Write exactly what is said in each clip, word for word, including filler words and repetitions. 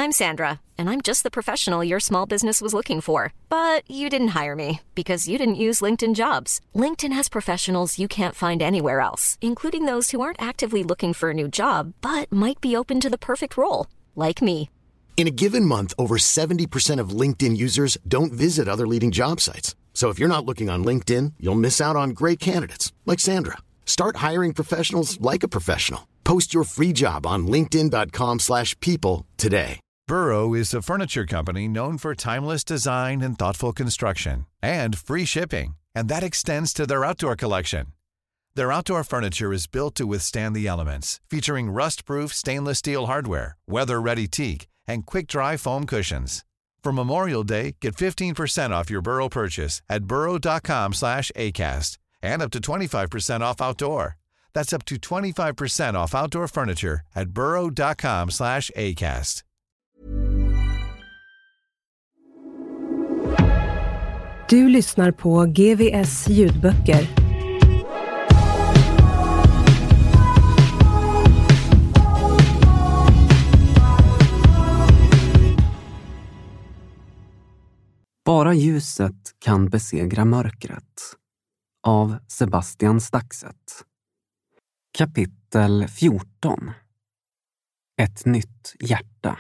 I'm Sandra, and I'm just the professional your small business was looking for. But you didn't hire me because you didn't use LinkedIn Jobs. LinkedIn has professionals you can't find anywhere else, including those who aren't actively looking for a new job, but might be open to the perfect role, like me. In a given month, over seventy percent of LinkedIn users don't visit other leading job sites. So if you're not looking on LinkedIn, you'll miss out on great candidates like Sandra. Start hiring professionals like a professional. Post your free job on linkedin dot com slash people today. Burrow is a furniture company known for timeless design and thoughtful construction and free shipping, and that extends to their outdoor collection. Their outdoor furniture is built to withstand the elements, featuring rust-proof stainless steel hardware, weather-ready teak, and quick-dry foam cushions. For Memorial Day, get fifteen percent off your Burrow purchase at burrow dot com slash acast and up to twenty-five percent off outdoor. That's up to twenty-five percent off outdoor furniture at burrow dot com slash acast. Du lyssnar på G V S ljudböcker. Bara ljuset kan besegra mörkret. Av Sebastian Staxet. Kapitel fjorton. Ett nytt hjärta.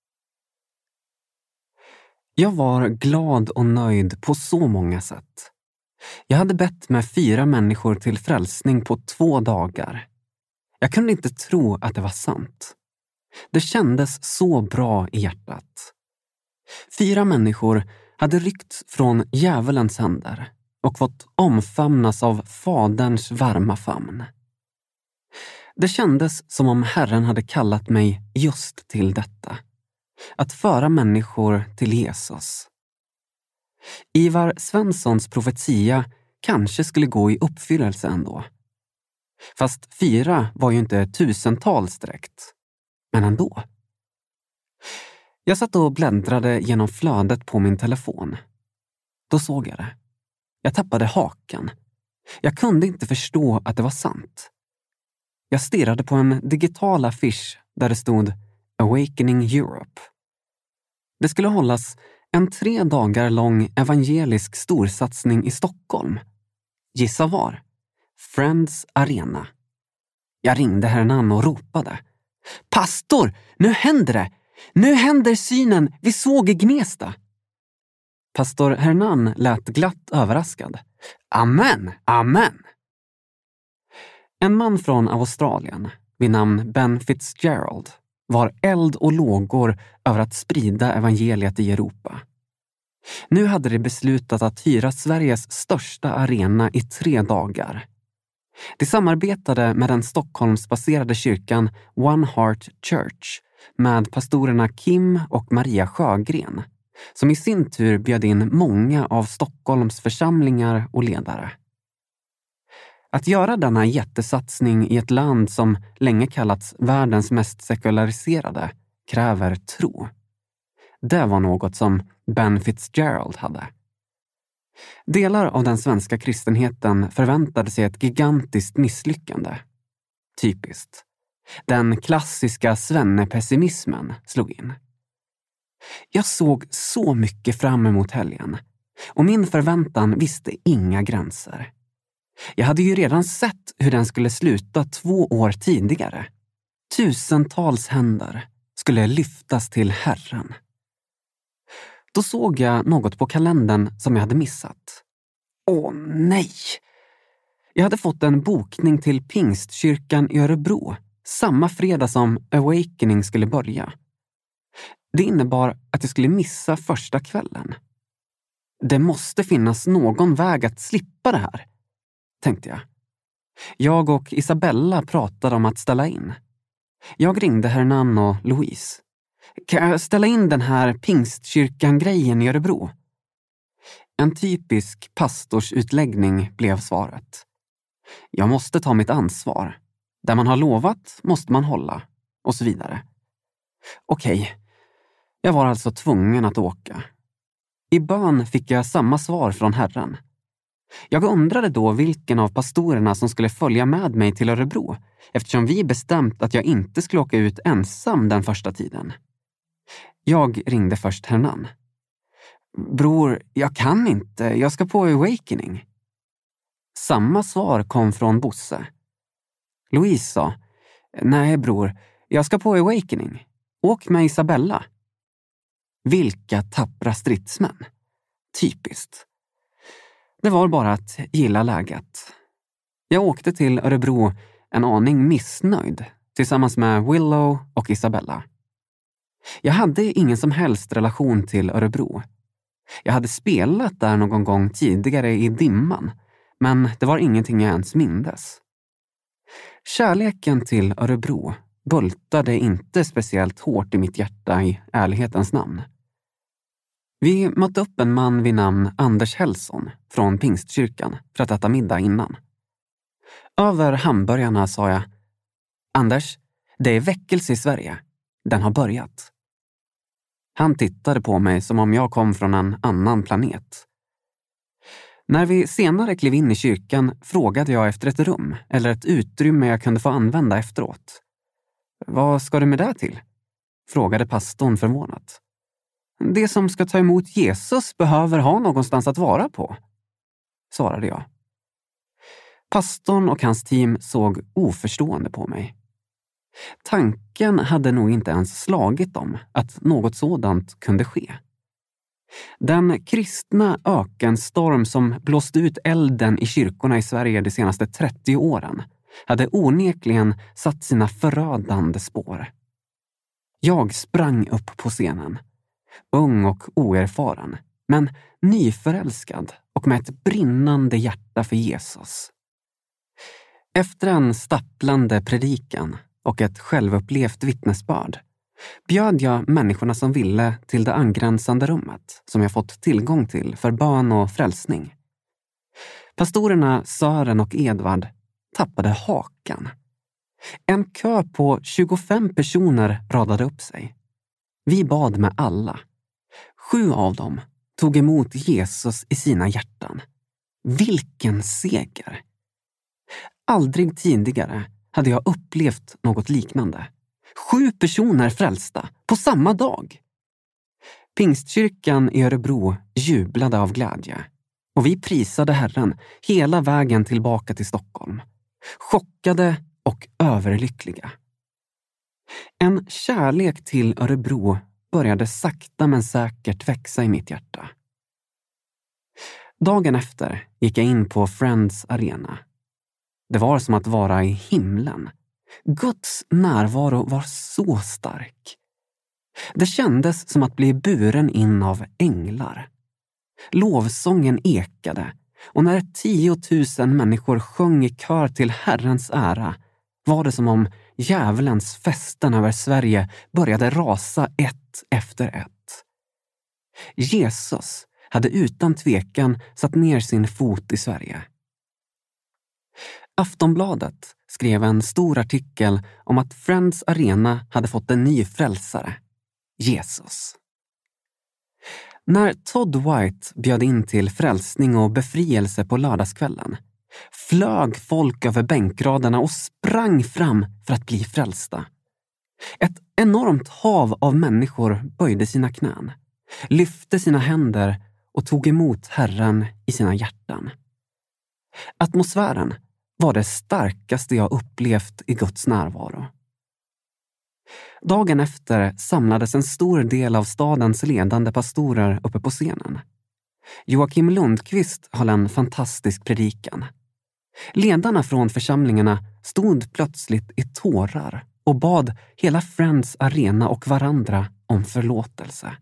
Jag var glad och nöjd på så många sätt. Jag hade bett med fyra människor till frälsning på två dagar. Jag kunde inte tro att det var sant. Det kändes så bra i hjärtat. Fyra människor hade ryckts från djävulens händer och fått omfamnas av faderns varma famn. Det kändes som om Herren hade kallat mig just till detta. Att föra människor till Jesus. Ivar Svenssons profetia kanske skulle gå i uppfyllelse ändå. Fast fyra var ju inte tusentals direkt. Men ändå. Jag satt och bläddrade genom flödet på min telefon. Då såg jag det. Jag tappade hakan. Jag kunde inte förstå att det var sant. Jag stirrade på en digital affisch där det stod Awakening Europe. Det skulle hållas en tre dagar lång evangelisk storsatsning i Stockholm. Gissa var? Friends Arena. Jag ringde Hernan och ropade. Pastor, nu händer det! Nu händer synen vi såg i Gnesta. Pastor Hernan lät glatt överraskad. Amen, amen. En man från Australien vid namn Ben Fitzgerald var eld och lågor över att sprida evangeliet i Europa. Nu hade de beslutat att hyra Sveriges största arena i tre dagar. De samarbetade med den Stockholmsbaserade kyrkan One Heart Church med pastorerna Kim och Maria Sjögren, som i sin tur bjöd in många av Stockholms församlingar och ledare. Att göra denna jättesatsning i ett land som länge kallats världens mest sekulariserade kräver tro. Det var något som Ben Fitzgerald hade. Delar av den svenska kristenheten förväntade sig ett gigantiskt misslyckande. Typiskt. Den klassiska svennepessimismen slog in. Jag såg så mycket fram emot helgen och min förväntan visste inga gränser. Jag hade ju redan sett hur den skulle sluta två år tidigare. Tusentals händer skulle lyftas till Herren. Då såg jag något på kalendern som jag hade missat. Åh nej! Jag hade fått en bokning till Pingstkyrkan i Örebro samma fredag som Awakening skulle börja. Det innebar att jag skulle missa första kvällen. Det måste finnas någon väg att slippa det här, tänkte jag. Jag och Isabella pratade om att ställa in. Jag ringde Hernan och Louise. Kan jag ställa in den här Pingstkyrkan-grejen i Örebro? En typisk pastorsutläggning blev svaret. Jag måste ta mitt ansvar. Där man har lovat måste man hålla. Och så vidare. Okej. Jag var alltså tvungen att åka. I bön fick jag samma svar från Herren. Jag undrade då vilken av pastorerna som skulle följa med mig till Örebro, eftersom vi bestämt att jag inte skulle åka ut ensam den första tiden. Jag ringde först Hernan. Bror, jag kan inte. Jag ska på Awakening. Samma svar kom från Bosse. Louise sa, nej bror, jag ska på Awakening. Åk med Isabella. Vilka tappra stridsmän. Typiskt. Det var bara att gilla läget. Jag åkte till Örebro en aning missnöjd tillsammans med Willow och Isabella. Jag hade ingen som helst relation till Örebro. Jag hade spelat där någon gång tidigare i dimman, men det var ingenting jag ens mindes. Kärleken till Örebro bultade inte speciellt hårt i mitt hjärta i ärlighetens namn. Vi mötte upp en man vid namn Anders Hellson från Pingstkyrkan för att äta middag innan. Över hamburgarna sa jag, Anders, det är väckelse i Sverige. Den har börjat. Han tittade på mig som om jag kom från en annan planet. När vi senare klev in i kyrkan frågade jag efter ett rum eller ett utrymme jag kunde få använda efteråt. Vad ska du med det till? Frågade pastorn förvånat. Det som ska ta emot Jesus behöver ha någonstans att vara på, svarade jag. Pastorn och hans team såg oförstående på mig. Tanken hade nog inte ens slagit dem att något sådant kunde ske. Den kristna ökenstorm som blåst ut elden i kyrkorna i Sverige de senaste trettio åren hade onekligen satt sina förödande spår. Jag sprang upp på scenen, ung och oerfaren, men nyförälskad och med ett brinnande hjärta för Jesus. Efter en stapplande predikan och ett självupplevt vittnesbörd bjöd jag människorna som ville till det angränsande rummet som jag fått tillgång till för bön och frälsning. Pastorerna Sören och Edvard tappade hakan. En kö på tjugofem personer radade upp sig. Vi bad med alla. Sju av dem tog emot Jesus i sina hjärtan. Vilken seger! Aldrig tidigare hade jag upplevt något liknande. Sju personer frälsta på samma dag. Pingstkyrkan i Örebro jublade av glädje och vi prisade Herren hela vägen tillbaka till Stockholm. Chockade och överlyckliga. En kärlek till Örebro började sakta men säkert växa i mitt hjärta. Dagen efter gick jag in på Friends Arena. Det var som att vara i himlen. Guds närvaro var så stark. Det kändes som att bli buren in av änglar. Lovsången ekade och när tiotusen människor sjöng i kör till Herrens ära var det som om djävulens festen över Sverige började rasa ett efter ett. Jesus hade utan tvekan satt ner sin fot i Sverige. Aftonbladet skrev en stor artikel om att Friends Arena hade fått en ny frälsare, Jesus. När Todd White bjöd in till frälsning och befrielse på lördagskvällen flög folk över bänkraderna och sprang fram för att bli frälsta. Ett enormt hav av människor böjde sina knän, lyfte sina händer och tog emot Herren i sina hjärtan. Atmosfären var det starkaste jag upplevt i Guds närvaro. Dagen efter samlades en stor del av stadens ledande pastorer uppe på scenen. Joakim Lundqvist höll en fantastisk predikan. Ledarna från församlingarna stod plötsligt i tårar och bad hela Friends Arena och varandra om förlåtelse.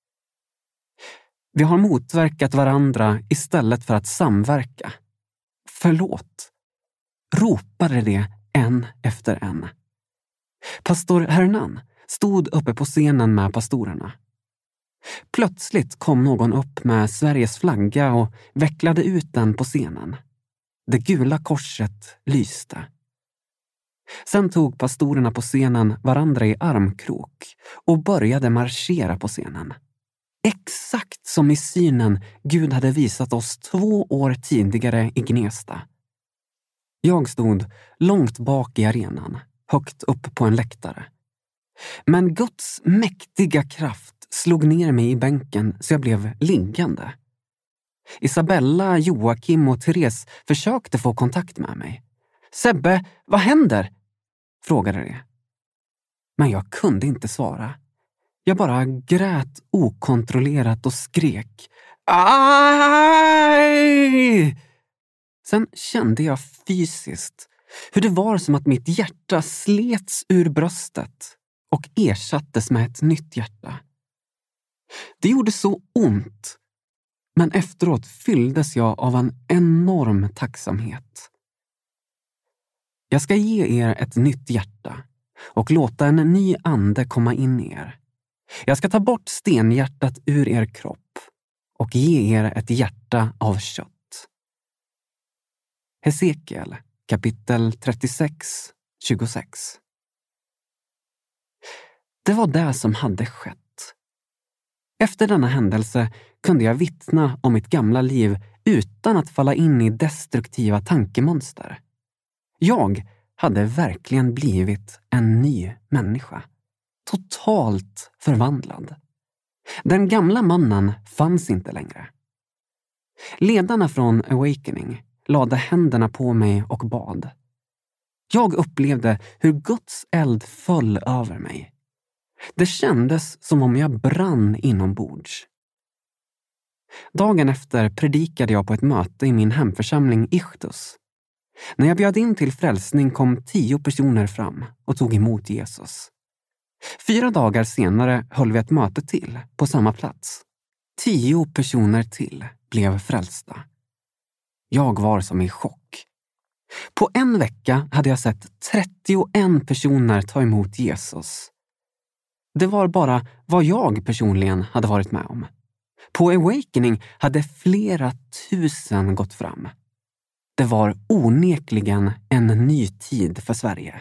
Vi har motverkat varandra istället för att samverka. Förlåt. Ropade det en efter en. Pastor Hernan stod uppe på scenen med pastorerna. Plötsligt kom någon upp med Sveriges flagga och vecklade ut den på scenen. Det gula korset lyste. Sen tog pastorerna på scenen varandra i armkrok och började marschera på scenen. Exakt som i synen Gud hade visat oss två år tidigare i Gnesta. Jag stod långt bak i arenan, högt upp på en läktare. Men Guds mäktiga kraft slog ner mig i bänken så jag blev liggande. Isabella, Joakim och Therese försökte få kontakt med mig. Sebbe, vad händer? Frågade de. Men jag kunde inte svara. Jag bara grät okontrollerat och skrek. Aj! Sen kände jag fysiskt hur det var som att mitt hjärta slets ur bröstet och ersattes med ett nytt hjärta. Det gjorde så ont, men efteråt fylldes jag av en enorm tacksamhet. Jag ska ge er ett nytt hjärta och låta en ny ande komma in i er. Jag ska ta bort stenhjärtat ur er kropp och ge er ett hjärta av kött. Hesekiel kapitel trettiosex, tjugosex. Det var det som hade skett. Efter denna händelse kunde jag vittna om mitt gamla liv utan att falla in i destruktiva tankemönster. Jag hade verkligen blivit en ny människa. Totalt förvandlad. Den gamla mannen fanns inte längre. Ledarna från Awakening lade händerna på mig och bad. Jag upplevde hur Guds eld föll över mig. Det kändes som om jag brann inombords. Dagen efter predikade jag på ett möte i min hemförsamling Ichtus. När jag bjöd in till frälsning kom tio personer fram och tog emot Jesus. Fyra dagar senare höll vi ett möte till på samma plats. Tio personer till blev frälsta. Jag var som i chock. På en vecka hade jag sett trettioen personer ta emot Jesus. Det var bara vad jag personligen hade varit med om. På Awakening hade flera tusen gått fram. Det var onekligen en ny tid för Sverige.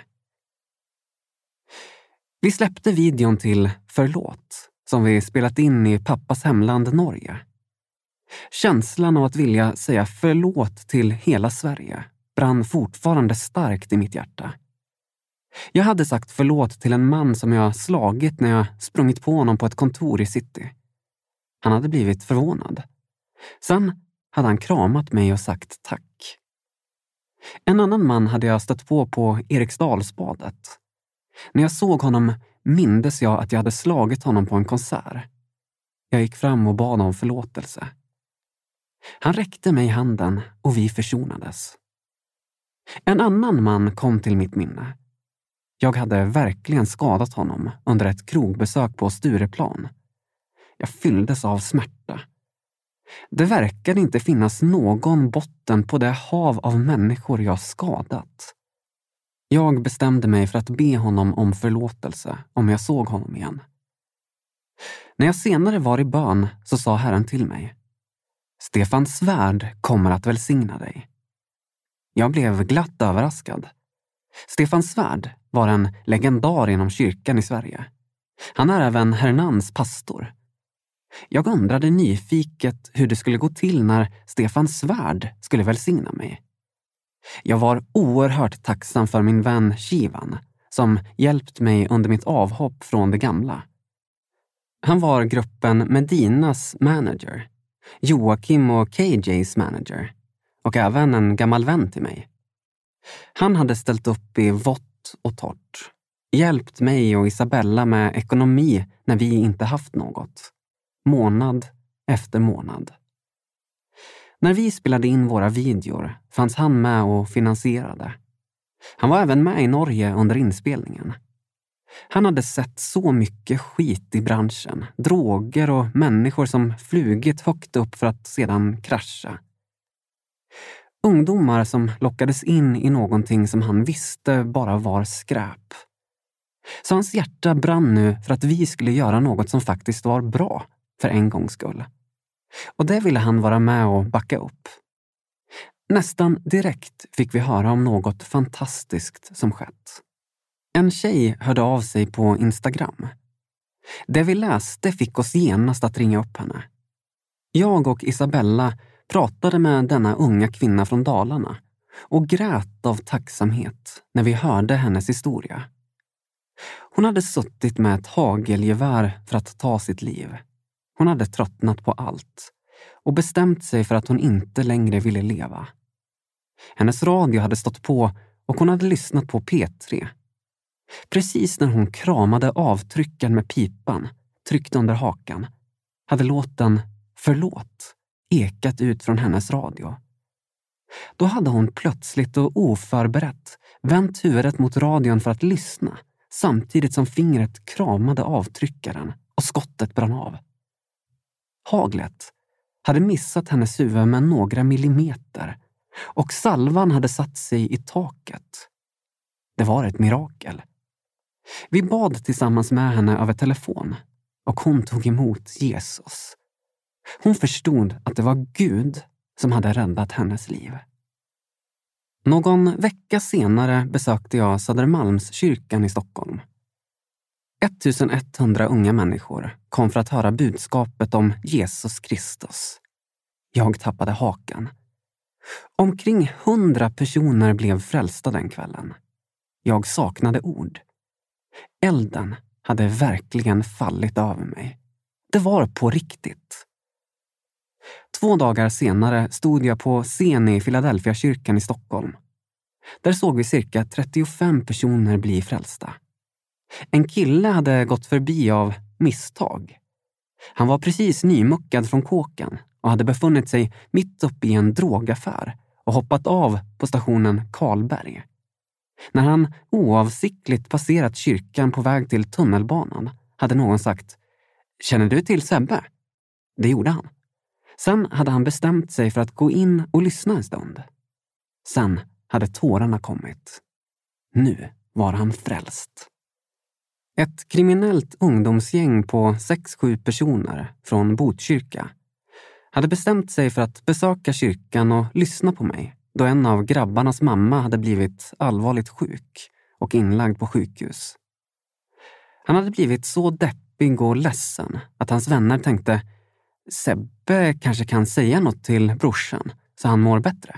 Vi släppte videon till Förlåt, som vi spelat in i pappas hemland Norge. Känslan av att vilja säga förlåt till hela Sverige brann fortfarande starkt i mitt hjärta. Jag hade sagt förlåt till en man som jag slagit när jag sprungit på honom på ett kontor i city. Han hade blivit förvånad. Sen hade han kramat mig och sagt tack. En annan man hade jag stött på på Eriksdalsbadet. När jag såg honom mindes jag att jag hade slagit honom på en konsert. Jag gick fram och bad om förlåtelse. Han räckte mig handen och vi försonades. En annan man kom till mitt minne. Jag hade verkligen skadat honom under ett krogbesök på Stureplan. Jag fylldes av smärta. Det verkade inte finnas någon botten på det hav av människor jag skadat. Jag bestämde mig för att be honom om förlåtelse om jag såg honom igen. När jag senare var i bön så sa Herren till mig: Stefan Svärd kommer att välsigna dig. Jag blev glatt överraskad. Stefan Svärd var en legendar inom kyrkan i Sverige. Han är även Hernans pastor. Jag undrade nyfiket hur det skulle gå till när Stefan Svärd skulle välsigna mig. Jag var oerhört tacksam för min vän Shivan som hjälpt mig under mitt avhopp från det gamla. Han var gruppen Medinas manager, Joakim och K J's manager och även en gammal vän till mig. Han hade ställt upp i vått och torrt, hjälpt mig och Isabella med ekonomi när vi inte haft något, månad efter månad. När vi spelade in våra videor fanns han med och finansierade. Han var även med i Norge under inspelningen. Han hade sett så mycket skit i branschen, droger och människor som flugit högt upp för att sedan krascha. Ungdomar som lockades in i någonting som han visste bara var skräp. Så hans hjärta brann nu för att vi skulle göra något som faktiskt var bra för en gångs skull. Och det ville han vara med och backa upp. Nästan direkt fick vi höra om något fantastiskt som skett. En tjej hörde av sig på Instagram. Det vi läste fick oss genast att ringa upp henne. Jag och Isabella pratade med denna unga kvinna från Dalarna och grät av tacksamhet när vi hörde hennes historia. Hon hade suttit med ett hagelgevär för att ta sitt liv. Hon hade tröttnat på allt och bestämt sig för att hon inte längre ville leva. Hennes radio hade stått på och hon hade lyssnat på P tre. Precis när hon kramade avtryckaren med pipan, tryckt under hakan, hade låten Förlåt ekat ut från hennes radio. Då hade hon plötsligt och oförberett vänt huvudet mot radion för att lyssna, samtidigt som fingret kramade avtryckaren och skottet brann av. Haglet hade missat hennes huvud med några millimeter och salvan hade satt sig i taket. Det var ett mirakel. Vi bad tillsammans med henne över telefon och hon tog emot Jesus. Hon förstod att det var Gud som hade räddat hennes liv. Någon vecka senare besökte jag Södermalmskyrkan i Stockholm. ettusenetthundra unga människor kom för att höra budskapet om Jesus Kristus. Jag tappade hakan. Omkring hundra personer blev frälsta den kvällen. Jag saknade ord. Elden hade verkligen fallit över mig. Det var på riktigt. Två dagar senare stod jag på scen i Philadelphia kyrkan i Stockholm. Där såg vi cirka trettiofem personer bli frälsta. En kille hade gått förbi av misstag. Han var precis nymuckad från kåken och hade befunnit sig mitt uppe i en drogaffär och hoppat av på stationen Karlberg. När han oavsiktligt passerat kyrkan på väg till tunnelbanan hade någon sagt: "Känner du till Sebbe?" Det gjorde han. Sen hade han bestämt sig för att gå in och lyssna en stund. Sen hade tårarna kommit. Nu var han frälst. Ett kriminellt ungdomsgäng på sex sju personer från Botkyrka hade bestämt sig för att besöka kyrkan och lyssna på mig då en av grabbarnas mamma hade blivit allvarligt sjuk och inlagd på sjukhus. Han hade blivit så deppig och ledsen att hans vänner tänkte: Sebbe kanske kan säga något till brorsan så han mår bättre.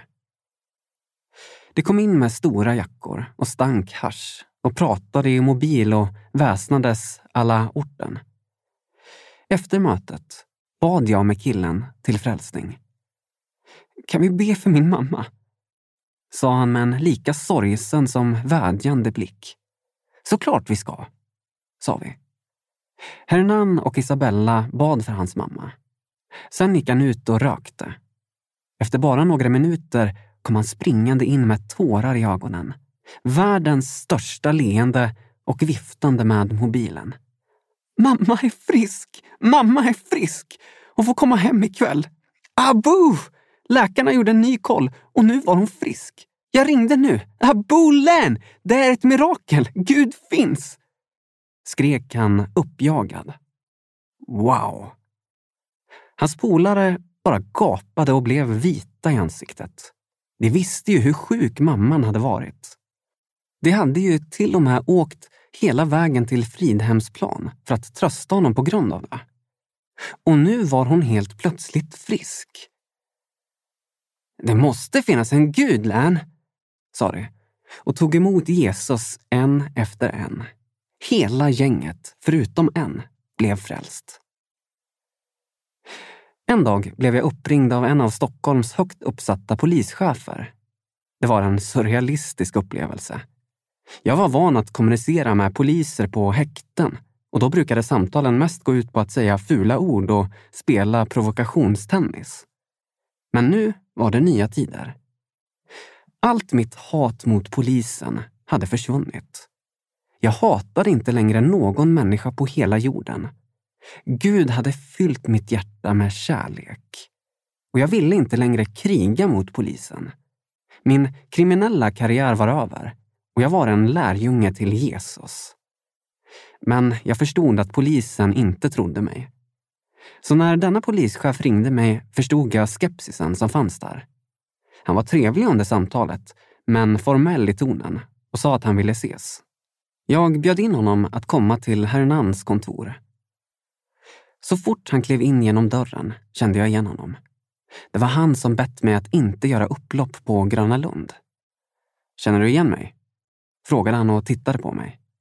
Det kom in med stora jackor och stank hasch och pratade i mobil och väsnades alla orten. Efter mötet bad jag med killen till frälsning. "Kan vi be för min mamma?" sa han med en lika sorgsen som vädjande blick. "Såklart vi ska", sa vi. Hernan och Isabella bad för hans mamma. Sen gick han ut och rökte. Efter bara några minuter kom han springande in med tårar i ögonen. Världens största leende och viftande med mobilen. "Mamma är frisk! Mamma är frisk! Hon får komma hem ikväll! Abu! Läkarna gjorde en ny koll och nu var hon frisk. Jag ringde nu. Abu Län! Det är ett mirakel! Gud finns!" Skrek han uppjagad. Wow! Hans polare bara gapade och blev vita i ansiktet. De visste ju hur sjuk mamman hade varit. De hade ju till och med åkt hela vägen till Fridhemsplan för att trösta honom på grund av det. Och nu var hon helt plötsligt frisk. "Det måste finnas en Gud, Län", sa de och tog emot Jesus en efter en. Hela gänget, förutom en, blev frälst. En dag blev jag uppringd av en av Stockholms högt uppsatta polischefer. Det var en surrealistisk upplevelse. Jag var van att kommunicera med poliser på häkten och då brukade samtalen mest gå ut på att säga fula ord och spela provokationstennis. Men nu var det nya tider. Allt mitt hat mot polisen hade försvunnit. Jag hatade inte längre någon människa på hela jorden. Gud hade fyllt mitt hjärta med kärlek. Och jag ville inte längre kriga mot polisen. Min kriminella karriär var över och jag var en lärjunge till Jesus. Men jag förstod att polisen inte trodde mig. Så när denna polischef ringde mig förstod jag skepsisen som fanns där. Han var trevlig under samtalet, men formell i tonen och sa att han ville ses. Jag bjöd in honom att komma till Hernans kontor. Så fort han klev in genom dörren kände jag igen honom. Det var han som bett mig att inte göra upplopp på Gröna Lund. "Känner du igen mig?" frågade han och tittade på mig.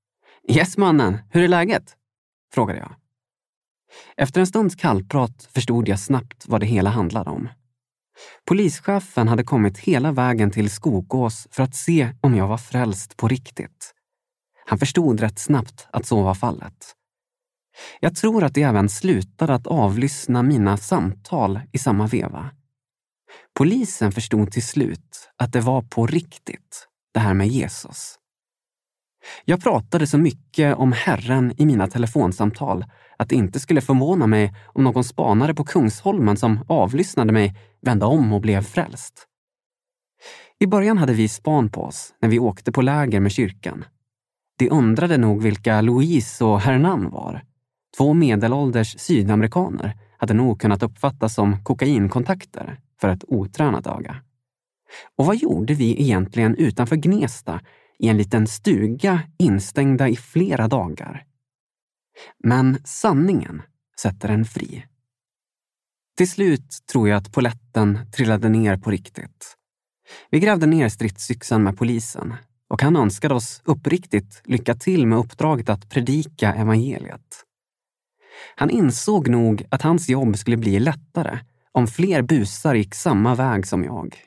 Yes mannen, hur är läget? Frågade jag. Efter en stunds kallprat förstod jag snabbt vad det hela handlade om. Polischefen hade kommit hela vägen till Skogås för att se om jag var frälst på riktigt. Han förstod rätt snabbt att så var fallet. Jag tror att det även slutade att avlyssna mina samtal i samma veva. Polisen förstod till slut att det var på riktigt, det här med Jesus. Jag pratade så mycket om Herren i mina telefonsamtal att det inte skulle förvåna mig om någon spanare på Kungsholmen som avlyssnade mig vände om och blev frälst. I början hade vi span på oss när vi åkte på läger med kyrkan. De undrade nog vilka Louise och Hernan var. Två medelålders sydamerikaner hade nog kunnat uppfattas som kokainkontakter för ett otränat öga. Och vad gjorde vi egentligen utanför Gnesta i en liten stuga instängda i flera dagar? Men sanningen sätter en fri. Till slut tror jag att poletten trillade ner på riktigt. Vi grävde ner stridsyxan med polisen och han önskade oss uppriktigt lycka till med uppdraget att predika evangeliet. Han insåg nog att hans jobb skulle bli lättare om fler busar gick samma väg som jag.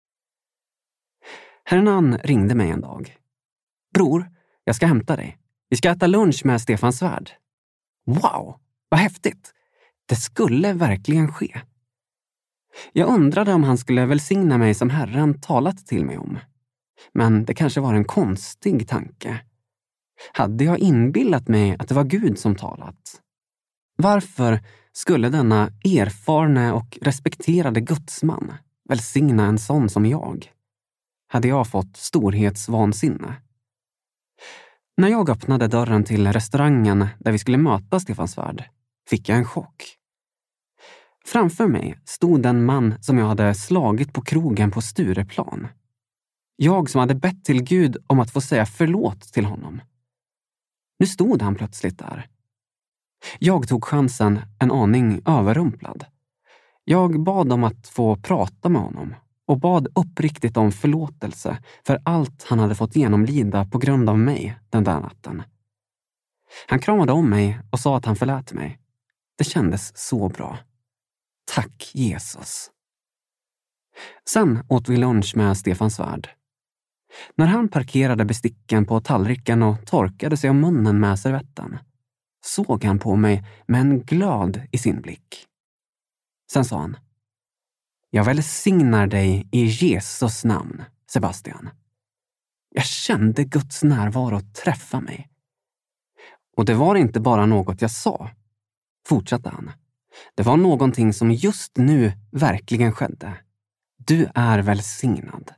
Hernan ringde mig en dag. Bror, jag ska hämta dig. Vi ska äta lunch med Stefan Svärd. Wow, vad häftigt. Det skulle verkligen ske. Jag undrade om han skulle välsigna mig som Herren talat till mig om. Men det kanske var en konstig tanke. Hade jag inbillat mig att det var Gud som talat? Varför skulle denna erfarne och respekterade gudsman välsigna en sån som jag? Hade jag fått storhetsvansinne? När jag öppnade dörren till restaurangen där vi skulle möta Stefan Svärd fick jag en chock. Framför mig stod en man som jag hade slagit på krogen på Stureplan. Jag som hade bett till Gud om att få säga förlåt till honom. Nu stod han plötsligt där. Jag tog chansen, en aning överrumplad. Jag bad om att få prata med honom och bad uppriktigt om förlåtelse för allt han hade fått genomlida på grund av mig den där natten. Han kramade om mig och sa att han förlät mig. Det kändes så bra. Tack Jesus. Sen åt vi lunch med Stefan Svärd. När han parkerade besticken på tallriken och torkade sig om munnen med servetten såg han på mig med en glad i sin blick. Sen sa han: Jag välsignar dig i Jesus namn, Sebastian. Jag kände Guds närvaro träffa mig. Och det var inte bara något jag sa, fortsatte han. Det var någonting som just nu verkligen skedde. Du är välsignad.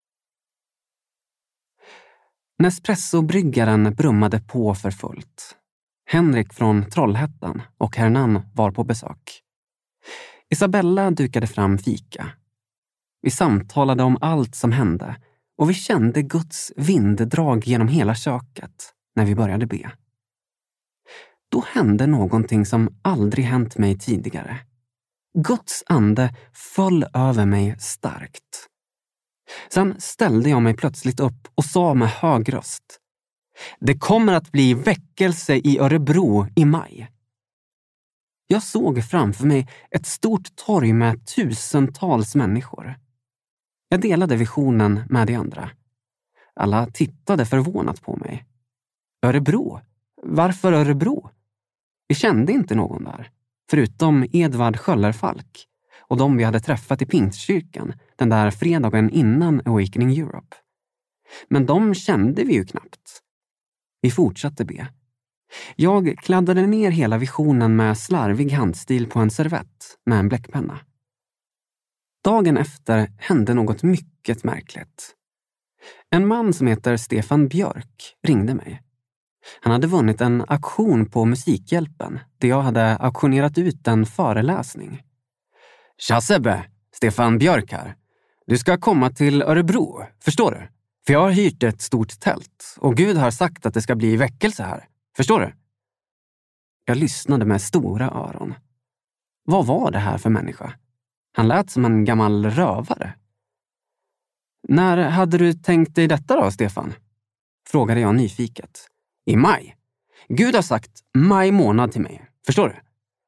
Nespresso-bryggaren brummade på för fullt. Henrik från Trollhättan och Hernan var på besök. Isabella dukade fram fika. Vi samtalade om allt som hände och vi kände Guds vinddrag genom hela köket när vi började be. Då hände någonting som aldrig hänt mig tidigare. Guds ande föll över mig starkt. Sen ställde jag mig plötsligt upp och sa med hög röst: Det kommer att bli väckelse i Örebro i maj. Jag såg framför mig ett stort torg med tusentals människor. Jag delade visionen med de andra. Alla tittade förvånat på mig. Örebro? Varför Örebro? Vi kände inte någon där, förutom Edvard Sköllerfalk och de vi hade träffat i Pingstkyrkan den där fredagen innan Awakening Europe. Men de kände vi ju knappt. Vi fortsatte be. Jag kladdade ner hela visionen med slarvig handstil på en servett med en bläckpenna. Dagen efter hände något mycket märkligt. En man som heter Stefan Björk ringde mig. Han hade vunnit en auktion på Musikhjälpen där jag hade auktionerat ut en föreläsning. Tja Sebbe, Stefan Björk här. Du ska komma till Örebro, förstår du? För jag har hyrt ett stort tält och Gud har sagt att det ska bli väckelse här. Förstår du? Jag lyssnade med stora öron. Vad var det här för människa? Han lät som en gammal rövare. När hade du tänkt dig detta då, Stefan? Frågade jag nyfiket. I maj. Gud har sagt maj månad till mig. Förstår du?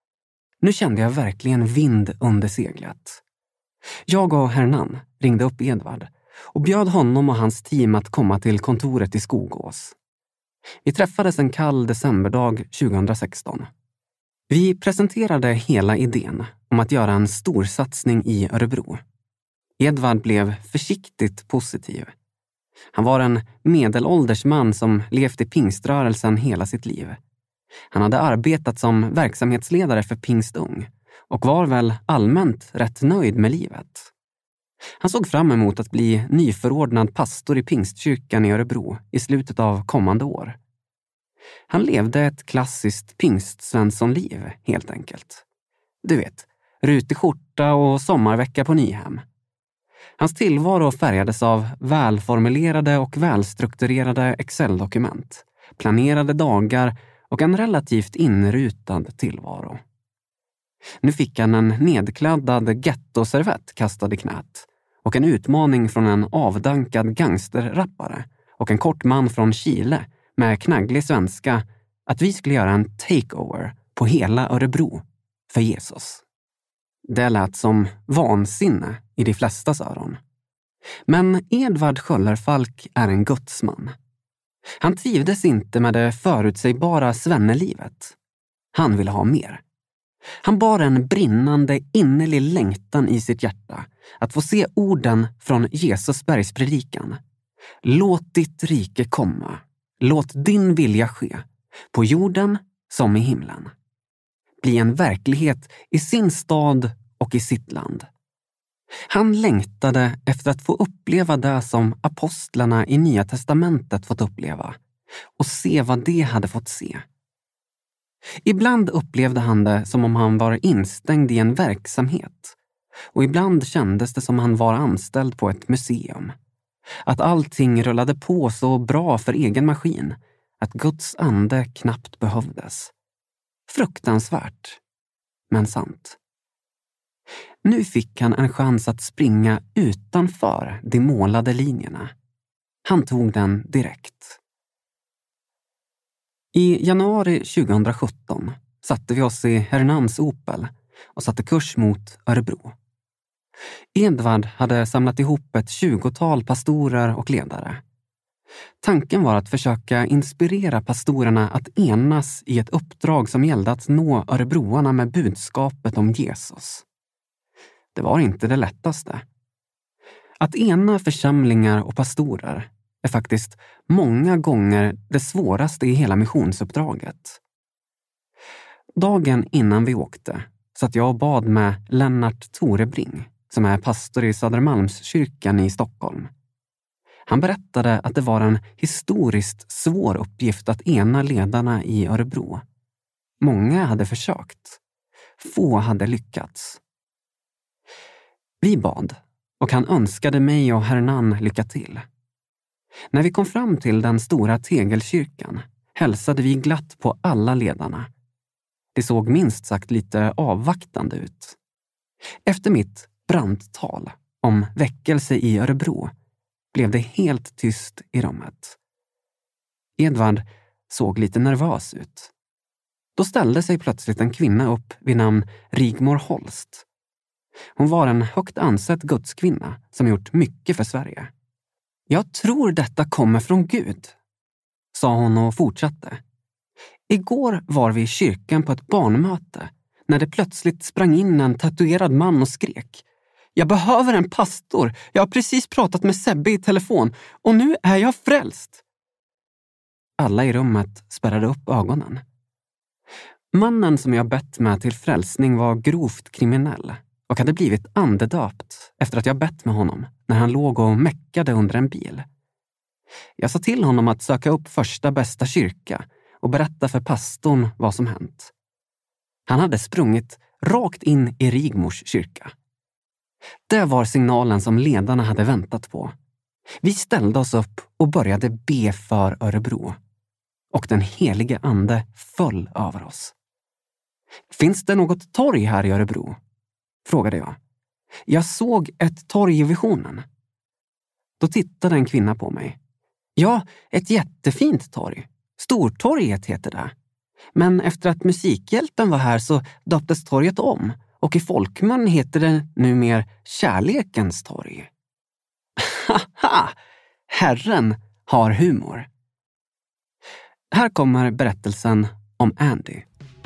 Nu kände jag verkligen vind under seglet. Jag och Hernan ringde upp Edvard och bjöd honom och hans team att komma till kontoret i Skogås. Vi träffades en kall decemberdag tjugohundrasexton. Vi presenterade hela idén om att göra en stor satsning i Örebro. Edvard blev försiktigt positiv. Han var en medelålders man som levt i pingströrelsen hela sitt liv. Han hade arbetat som verksamhetsledare för Pingstung och var väl allmänt rätt nöjd med livet. Han såg fram emot att bli nyförordnad pastor i Pingstkyrkan i Örebro i slutet av kommande år. Han levde ett klassiskt pingstsvenssonliv helt enkelt. Du vet, rutig skjorta och sommarvecka på Nyhem. Hans tillvaro färgades av välformulerade och välstrukturerade Excel-dokument, planerade dagar och en relativt inrutad tillvaro. Nu fick han en nedkladdad gettoservett kastad i knät och en utmaning från en avdankad gangsterrappare och en kort man från Chile med knagglig svenska att vi skulle göra en takeover på hela Örebro för Jesus. Det lät som vansinne i de flestas öron. Men Edvard Sköllerfalk är en gudsman. Han trivdes inte med det förutsägbara svennelivet. Han ville ha mer. Han bar en brinnande innerlig längtan i sitt hjärta att få se orden från Jesus bergspredikan. Låt ditt rike komma. Låt din vilja ske, på jorden som i himlen. Bli en verklighet i sin stad och i sitt land. Han längtade efter att få uppleva det som apostlarna i Nya testamentet fått uppleva och se vad de hade fått se. Ibland upplevde han det som om han var instängd i en verksamhet och ibland kändes det som han var anställd på ett museum. Att allting rullade på så bra för egen maskin att Guds ande knappt behövdes. Fruktansvärt, men sant. Nu fick han en chans att springa utanför de målade linjerna. Han tog den direkt. I januari tjugohundrasjutton satte vi oss i Hernans Opel och satte kurs mot Örebro. Edvard hade samlat ihop ett tjugotal pastorer och ledare. Tanken var att försöka inspirera pastorerna att enas i ett uppdrag som gällde att nå örebroarna med budskapet om Jesus. Det var inte det lättaste. Att ena församlingar och pastorer är faktiskt många gånger det svåraste i hela missionsuppdraget. Dagen innan vi åkte satt jag och bad med Lennart Torebring, som är pastor i Södermalmskyrkan i Stockholm. Han berättade att det var en historiskt svår uppgift att ena ledarna i Örebro. Många hade försökt. Få hade lyckats. Vi bad och han önskade mig och Hernan lycka till. När vi kom fram till den stora tegelkyrkan hälsade vi glatt på alla ledarna. Det såg minst sagt lite avvaktande ut. Efter mitt brandtal om väckelse i Örebro blev det helt tyst i rummet. Edvard såg lite nervös ut. Då ställde sig plötsligt en kvinna upp vid namn Rigmor Holst. Hon var en högt ansedd gudskvinna som gjort mycket för Sverige. Jag tror detta kommer från Gud, sa hon och fortsatte. Igår var vi i kyrkan på ett barnmöte när det plötsligt sprang in en tatuerad man och skrek. Jag behöver en pastor. Jag har precis pratat med Sebbe i telefon och nu är jag frälst. Alla i rummet spärrade upp ögonen. Mannen som jag bett med till frälsning var grovt kriminell och hade blivit andedöpt efter att jag bett med honom när han låg och mäckade under en bil. Jag sa till honom att söka upp första bästa kyrka och berätta för pastorn vad som hänt. Han hade sprungit rakt in i Rigmors kyrka. Det var signalen som ledarna hade väntat på. Vi ställde oss upp och började be för Örebro. Och den helige ande föll över oss. Finns det något torg här i Örebro? Frågade jag. Jag såg ett torg i visionen. Då tittade en kvinna på mig. Ja, ett jättefint torg, Stortorget heter det. Men efter att musikhjälten var här så döptes torget om och i folkmun heter det numera Kärlekens torg. Haha! Herren har humor. Här kommer berättelsen om Andy.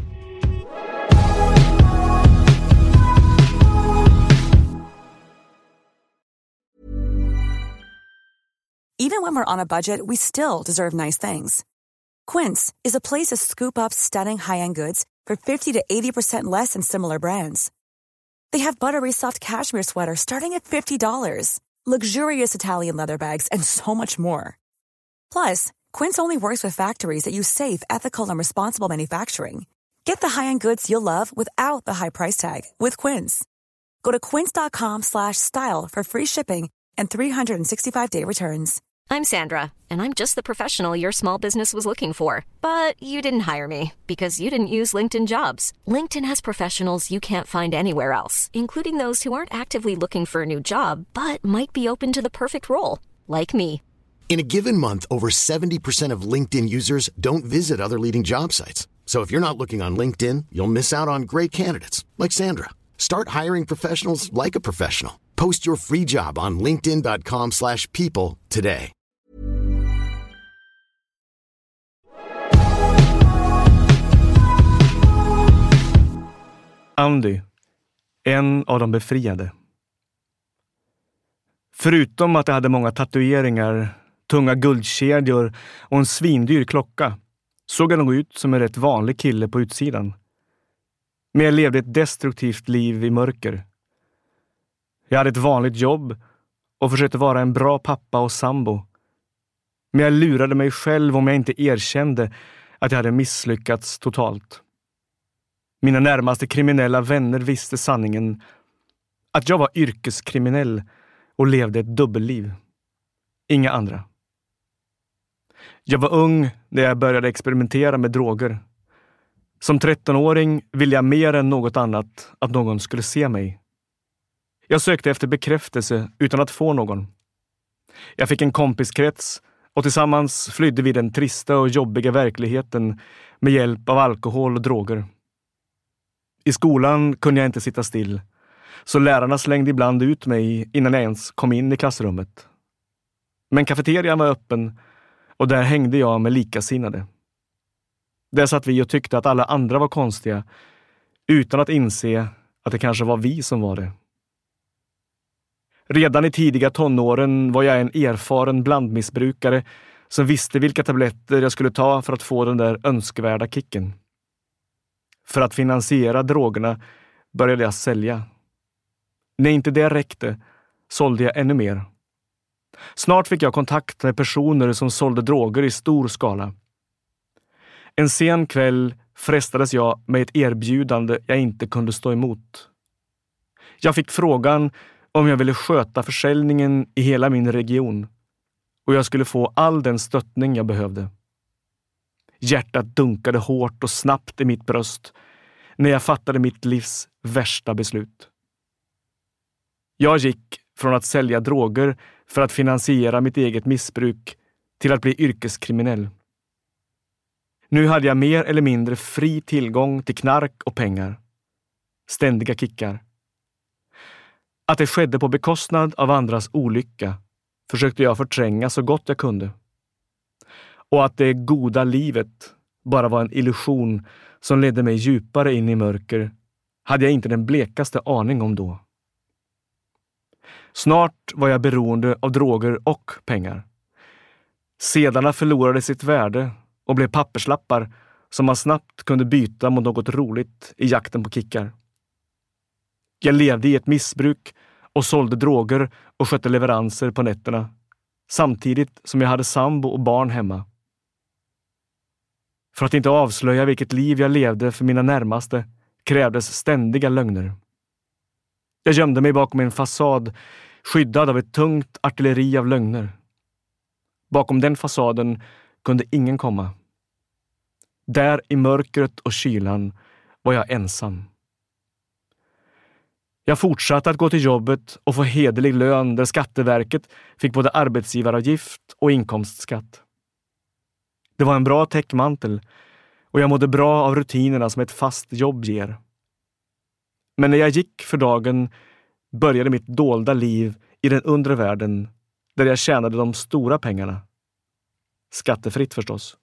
Even when we're on a budget, we still deserve nice things. Quince is a place to scoop up stunning high-end goods for fifty to eighty percent less than similar brands. They have buttery soft cashmere sweaters starting at fifty dollars, luxurious Italian leather bags, and so much more. Plus, Quince only works with factories that use safe, ethical, and responsible manufacturing. Get the high-end goods you'll love without the high price tag with Quince. Go to quince.com slash style for free shipping and three sixty-five day returns. I'm Sandra, and I'm just the professional your small business was looking for. But you didn't hire me because you didn't use LinkedIn Jobs. LinkedIn has professionals you can't find anywhere else, including those who aren't actively looking for a new job, but might be open to the perfect role, like me. In a given month, over seventy percent of LinkedIn users don't visit other leading job sites. So if you're not looking on LinkedIn, you'll miss out on great candidates like Sandra. Start hiring professionals like a professional. Post your free job on linkedin dot com slash people today. Andy, en av de befriade. Förutom att jag hade många tatueringar, tunga guldkedjor och en svindyr klocka såg jag nog ut som en rätt vanlig kille på utsidan. Men jag levde ett destruktivt liv i mörker. Jag hade ett vanligt jobb och försökte vara en bra pappa och sambo. Men jag lurade mig själv om jag inte erkände att jag hade misslyckats totalt. Mina närmaste kriminella vänner visste sanningen, att jag var yrkeskriminell och levde ett dubbelliv. Inga andra. Jag var ung när jag började experimentera med droger. Som trettonåring ville jag mer än något annat att någon skulle se mig. Jag sökte efter bekräftelse utan att få någon. Jag fick en kompiskrets och tillsammans flydde vi den trista och jobbiga verkligheten med hjälp av alkohol och droger. I skolan kunde jag inte sitta still, så lärarna slängde ibland ut mig innan jag ens kom in i klassrummet. Men kafeterian var öppen och där hängde jag med likasinnade. Där satt vi och tyckte att alla andra var konstiga utan att inse att det kanske var vi som var det. Redan i tidiga tonåren var jag en erfaren blandmissbrukare som visste vilka tabletter jag skulle ta för att få den där önskvärda kicken. För att finansiera drogerna började jag sälja. När inte det räckte sålde jag ännu mer. Snart fick jag kontakt med personer som sålde droger i stor skala. En sen kväll frestades jag med ett erbjudande jag inte kunde stå emot. Jag fick frågan om jag ville sköta försäljningen i hela min region och jag skulle få all den stöttning jag behövde. Hjärtat dunkade hårt och snabbt i mitt bröst när jag fattade mitt livs värsta beslut. Jag gick från att sälja droger för att finansiera mitt eget missbruk till att bli yrkeskriminell. Nu hade jag mer eller mindre fri tillgång till knark och pengar. Ständiga kickar. Att det skedde på bekostnad av andras olycka försökte jag förtränga så gott jag kunde. Och att det goda livet bara var en illusion som ledde mig djupare in i mörker hade jag inte den blekaste aning om då. Snart var jag beroende av droger och pengar. Sedlarna förlorade sitt värde och blev papperslappar som man snabbt kunde byta mot något roligt i jakten på kickar. Jag levde i ett missbruk och sålde droger och skötte leveranser på nätterna, samtidigt som jag hade sambo och barn hemma. För att inte avslöja vilket liv jag levde för mina närmaste krävdes ständiga lögner. Jag gömde mig bakom en fasad skyddad av ett tungt artilleri av lögner. Bakom den fasaden kunde ingen komma. Där i mörkret och kylan var jag ensam. Jag fortsatte att gå till jobbet och få hederlig lön där Skatteverket fick både arbetsgivaravgift och inkomstskatt. Det var en bra täckmantel och jag mådde bra av rutinerna som ett fast jobb ger. Men när jag gick för dagen började mitt dolda liv i den undre världen där jag tjänade de stora pengarna. Skattefritt förstås.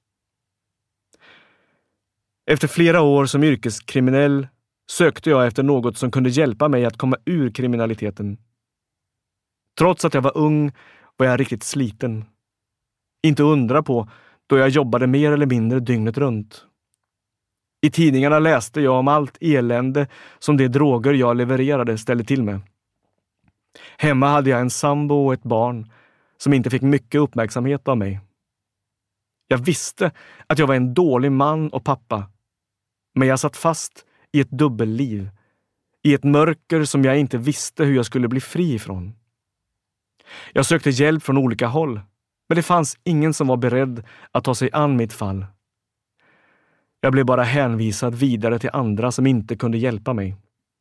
Efter flera år som yrkeskriminell sökte jag efter något som kunde hjälpa mig att komma ur kriminaliteten. Trots att jag var ung var jag riktigt sliten. Inte undra på då jag jobbade mer eller mindre dygnet runt. I tidningarna läste jag om allt elände som de droger jag levererade ställde till med. Hemma hade jag en sambo och ett barn som inte fick mycket uppmärksamhet av mig. Jag visste att jag var en dålig man och pappa, men jag satt fast i ett dubbelliv, i ett mörker som jag inte visste hur jag skulle bli fri ifrån. Jag sökte hjälp från olika håll, men det fanns ingen som var beredd att ta sig an mitt fall. Jag blev bara hänvisad vidare till andra som inte kunde hjälpa mig.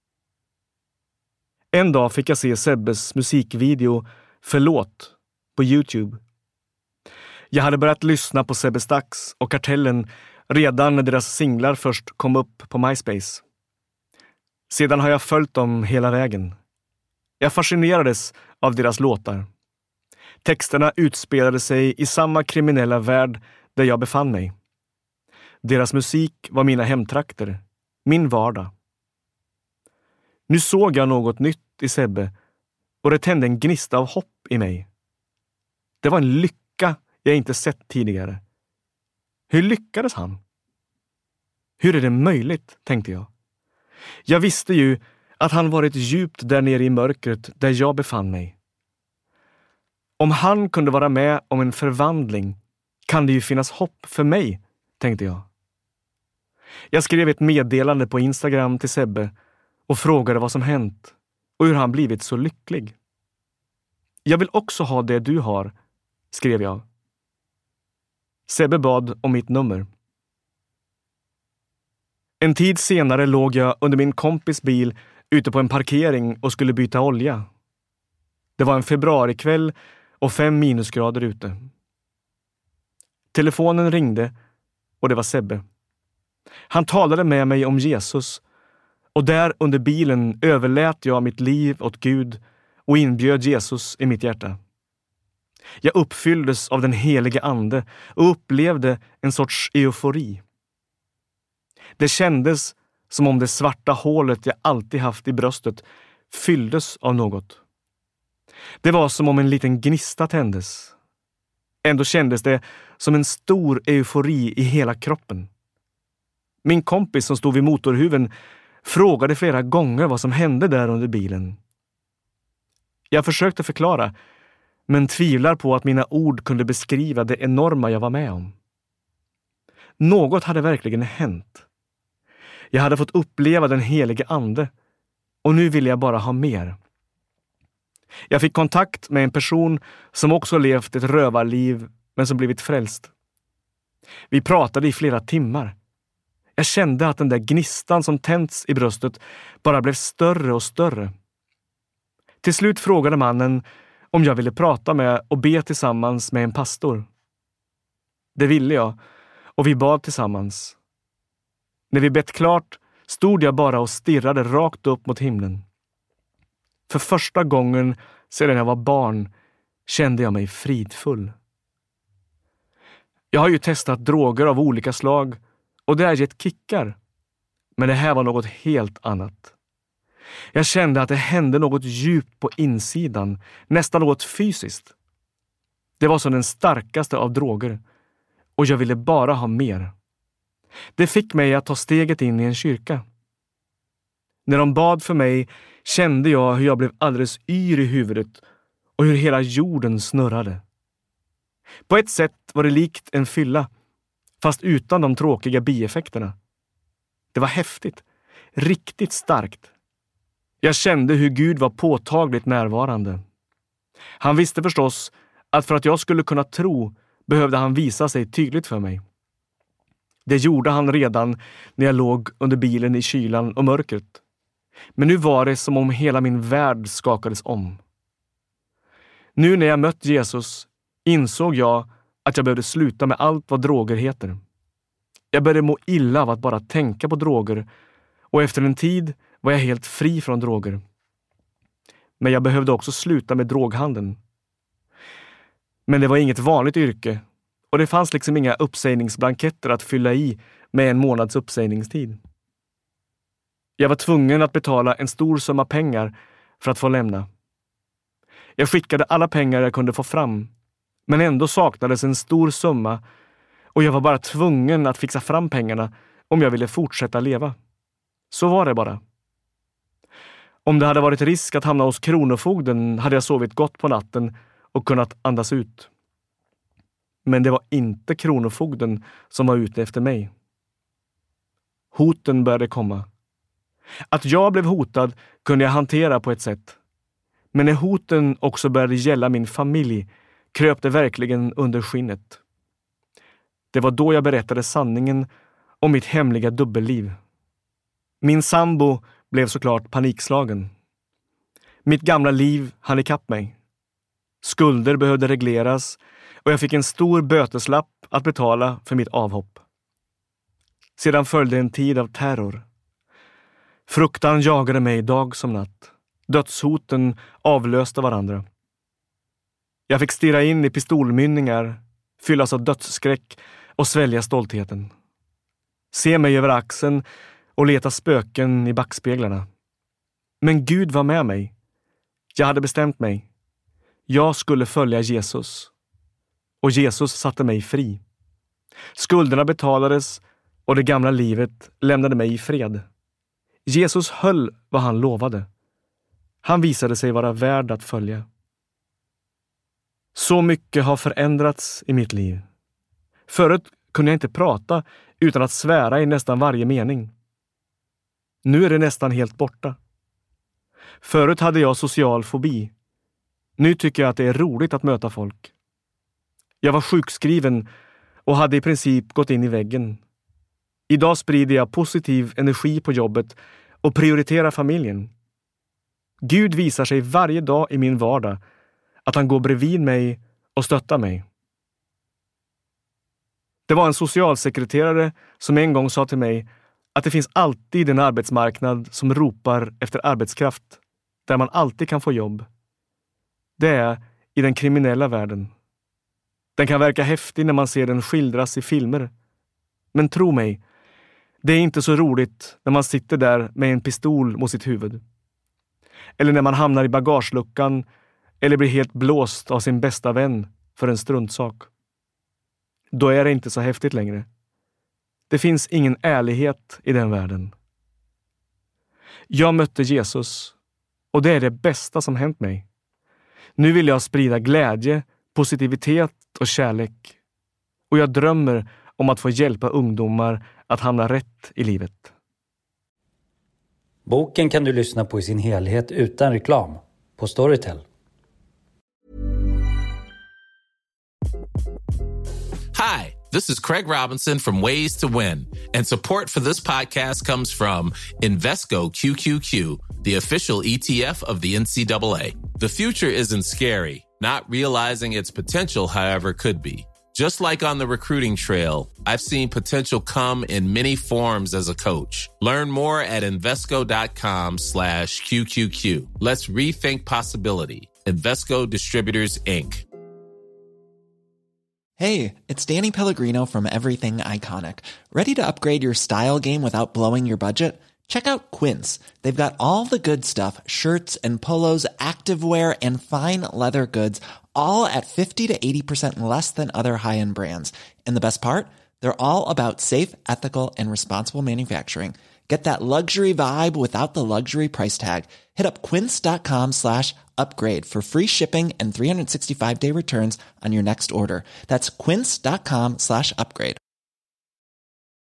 En dag fick jag se Sebbes musikvideo Förlåt på YouTube. Jag hade börjat lyssna på Sebbe Stax och Kartellen redan när deras singlar först kom upp på MySpace. Sedan har jag följt dem hela vägen. Jag fascinerades av deras låtar. Texterna utspelade sig i samma kriminella värld där jag befann mig. Deras musik var mina hemtrakter, min vardag. Nu såg jag något nytt i Sebbe och det tände en gnista av hopp i mig. Det var en lycka jag inte sett tidigare. Hur lyckades han? Hur är det möjligt, tänkte jag. Jag visste ju att han varit djupt där nere i mörkret där jag befann mig. Om han kunde vara med om en förvandling kan det ju finnas hopp för mig, tänkte jag. Jag skrev ett meddelande på Instagram till Sebbe och frågade vad som hänt och hur han blivit så lycklig. Jag vill också ha det du har, skrev jag. Sebbe bad om mitt nummer. En tid senare låg jag under min kompis bil ute på en parkering och skulle byta olja. Det var en februarikväll och fem minusgrader ute. Telefonen ringde och det var Sebbe. Han talade med mig om Jesus och där under bilen överlät jag mitt liv åt Gud och inbjöd Jesus i mitt hjärta. Jag uppfylldes av den helige ande och upplevde en sorts eufori. Det kändes som om det svarta hålet jag alltid haft i bröstet fylldes av något. Det var som om en liten gnista tändes. Ändå kändes det som en stor eufori i hela kroppen. Min kompis som stod vid motorhuven frågade flera gånger vad som hände där under bilen. Jag försökte förklara, men tvivlar på att mina ord kunde beskriva det enorma jag var med om. Något hade verkligen hänt. Jag hade fått uppleva den helige ande och nu ville jag bara ha mer. Jag fick kontakt med en person som också levt ett rövarliv men som blivit frälst. Vi pratade i flera timmar. Jag kände att den där gnistan som tänds i bröstet bara blev större och större. Till slut frågade mannen om jag ville prata med och be tillsammans med en pastor. Det ville jag och vi bad tillsammans. När vi bett klart stod jag bara och stirrade rakt upp mot himlen. För första gången sedan jag var barn kände jag mig fridfull. Jag har ju testat droger av olika slag och det har gett kickar. Men det här var något helt annat. Jag kände att det hände något djupt på insidan, nästan något fysiskt. Det var som den starkaste av droger och jag ville bara ha mer. Det fick mig att ta steget in i en kyrka. När de bad för mig kände jag hur jag blev alldeles yr i huvudet och hur hela jorden snurrade. På ett sätt var det likt en fylla, fast utan de tråkiga bieffekterna. Det var häftigt, riktigt starkt. Jag kände hur Gud var påtagligt närvarande. Han visste förstås att för att jag skulle kunna tro behövde han visa sig tydligt för mig. Det gjorde han redan när jag låg under bilen i kylan och mörkret. Men nu var det som om hela min värld skakades om. Nu när jag mött Jesus insåg jag att jag behövde sluta med allt vad droger heter. Jag började må illa av att bara tänka på droger, och efter en tid var jag helt fri från droger. Men jag behövde också sluta med droghandeln. Men det var inget vanligt yrke, och det fanns liksom inga uppsägningsblanketter att fylla i med en månads uppsägningstid. Jag var tvungen att betala en stor summa pengar för att få lämna. Jag skickade alla pengar jag kunde få fram, men ändå saknades en stor summa, och jag var bara tvungen att fixa fram pengarna om jag ville fortsätta leva. Så var det bara. Om det hade varit risk att hamna hos kronofogden hade jag sovit gott på natten och kunnat andas ut. Men det var inte kronofogden som var ute efter mig. Hoten började komma. Att jag blev hotad kunde jag hantera på ett sätt. Men när hoten också började gälla min familj kröp det verkligen under skinnet. Det var då jag berättade sanningen om mitt hemliga dubbelliv. Min sambo blev såklart panikslagen. Mitt gamla liv hann ikapp mig. Skulder behövde regleras och jag fick en stor böteslapp att betala för mitt avhopp. Sedan följde en tid av terror. Fruktan jagade mig dag som natt. Dödshoten avlöste varandra. Jag fick stirra in i pistolmynningar, fyllas av dödsskräck och svälja stoltheten. Se mig över axeln och leta spöken i backspeglarna. Men Gud var med mig. Jag hade bestämt mig. Jag skulle följa Jesus. Och Jesus satte mig fri. Skulderna betalades och det gamla livet lämnade mig i fred. Jesus höll vad han lovade. Han visade sig vara värd att följa. Så mycket har förändrats i mitt liv. Förut kunde jag inte prata utan att svära i nästan varje mening. Nu är det nästan helt borta. Förut hade jag social fobi. Nu tycker jag att det är roligt att möta folk. Jag var sjukskriven och hade i princip gått in i väggen. Idag sprider jag positiv energi på jobbet och prioriterar familjen. Gud visar sig varje dag i min vardag att han går bredvid mig och stöttar mig. Det var en socialsekreterare som en gång sa till mig att det finns alltid en arbetsmarknad som ropar efter arbetskraft, där man alltid kan få jobb. Det är i den kriminella världen. Den kan verka häftig när man ser den skildras i filmer. Men tro mig, det är inte så roligt när man sitter där med en pistol mot sitt huvud. Eller när man hamnar i bagageluckan eller blir helt blåst av sin bästa vän för en struntsak. Då är det inte så häftigt längre. Det finns ingen ärlighet i den världen. Jag mötte Jesus och det är det bästa som hänt mig. Nu vill jag sprida glädje, positivitet och kärlek. Och jag drömmer om att få hjälpa ungdomar att hamna rätt i livet. Boken kan du lyssna på i sin helhet utan reklam på Storytel. Hi, this is Craig Robinson from Ways to Win, and support for this podcast comes from Invesco Q Q Q, the official E T F of the N C double A. The future isn't scary. Not realizing its potential, however, could be. Just like on the recruiting trail, I've seen potential come in many forms as a coach. Learn more at Invesco.com slash QQQ. Let's rethink possibility. Invesco Distributors, Incorporated. Hey, it's Danny Pellegrino from Everything Iconic. Ready to upgrade your style game without blowing your budget? Check out Quince. They've got all the good stuff, shirts and polos, activewear, and fine leather goods, all at fifty to eighty percent less than other high-end brands. And the best part? They're all about safe, ethical, and responsible manufacturing. Get that luxury vibe without the luxury price tag. Hit up quince.com slash upgrade for free shipping and three sixty-five day returns on your next order. That's quince.com slash upgrade.